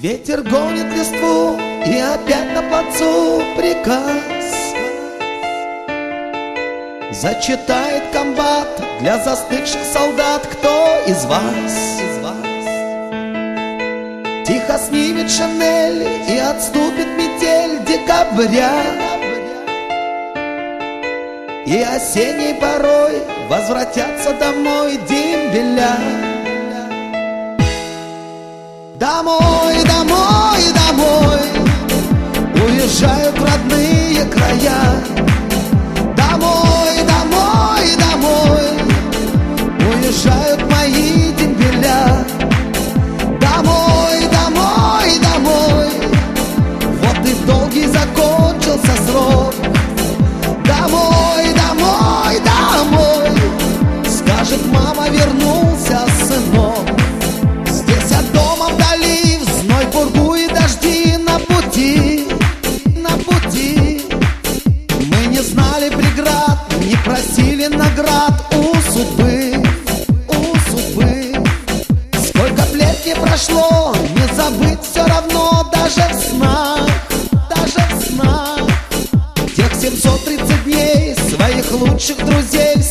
Ветер гонит листву, и опять на плацу приказ зачитает комбат для застывших солдат. Кто из вас тихо снимет шинель и отступит метель декабря, и осенней порой возвратятся домой дембеля? Домой, домой, домой уезжают в родные края. Домой, домой, домой уезжают мои дембеля. Домой, домой, домой, вот и долгий закончился срок. Домой, домой, домой, скажет мама, вернулся сынок. Здесь от дома вдали в зной, пургу и дожди на пути, на пути. Мы не знали преград, не просили наград у судьбы, у судьбы. Сколько лет не прошло, не забыть все равно даже в снах, даже в снах. Тех 730 дней своих лучших друзей